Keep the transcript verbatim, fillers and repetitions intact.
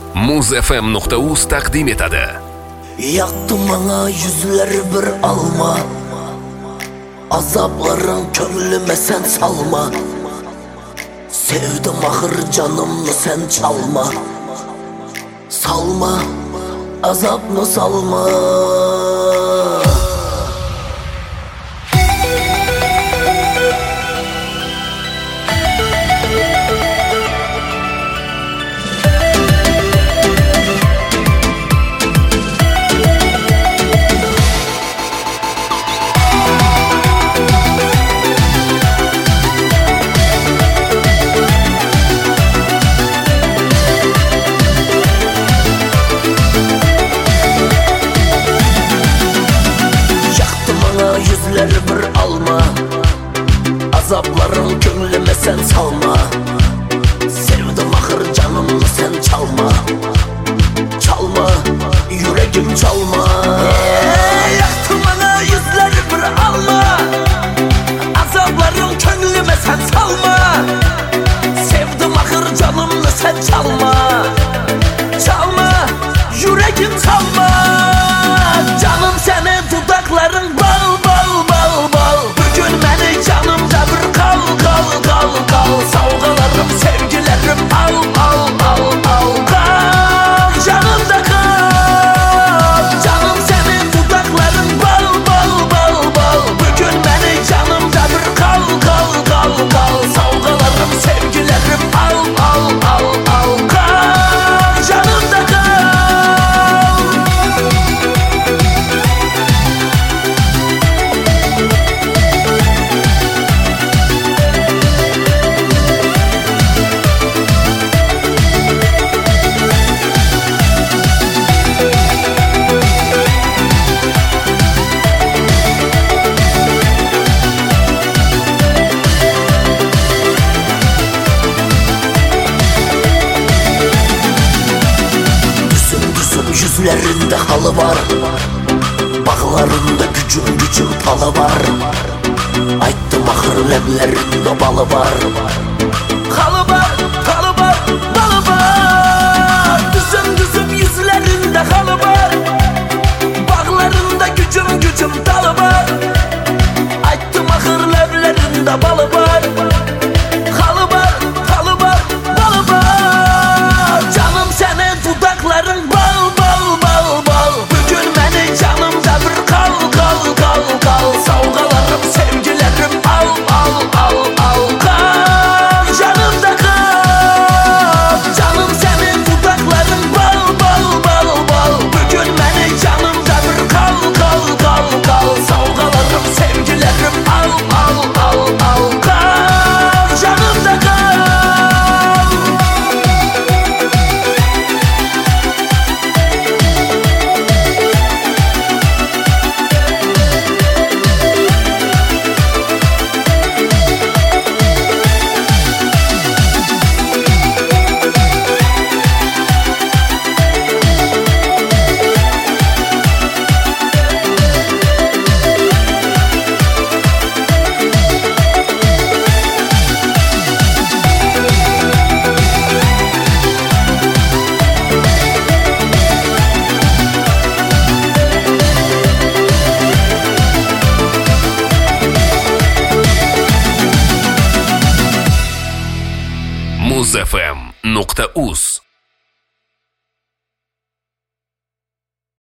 muz f m nuqta uz taqdim etadi. Yaktı bana yüzler bir alma, azapların köngülüme sen salma. Sevdim ahır canımını sen çalma. Salma, azapını salma. Yüzler bir alma, azapların köngülüme sen salma. Sevdim ahır canımını sen çalma. Çalma, yüreğim çalma. Eee, yaktın bana yüzler bir alma, azapların köngülüme sen salma. Sevdim ahır canımını sen çalma. Çalma, yüreğim çalma. Canım senin dudakların bal bal bal bal. Bugün beni canımda bir kal kal kal kal. Savgalarım sevgilerim al al al al. Kal canımda kal. Canım senin dudakların bal bal bal bal. Bugün beni canımda bir kal kal kal kal. Savgalarım sevgilerim al al al al. Kal canımda kal. Yüzlerinde halı var, bağlarında gücüm gücüm talı var. Ayttım ahır leblerinde balı var. Halı var, talı var, balı var. Düzüm düzüm yüzlerinde halı var, bağlarında gücüm gücüm talı var. Ayttım ahır leblerinde balı var. Halı var, talı var, balı var. Canım senin dudakların bal bal bal bal. Bugün beni canımda bir kal kal kal kal. Savgalarım sevgilerim al al al al. Kal canımda kal. Canım senin dudakların bal bal bal bal. Bugün beni canımda bir kal kal kal kal. Savgalarım sevgilerim al al al al. Kal canımda kal. muz f m nuqta uz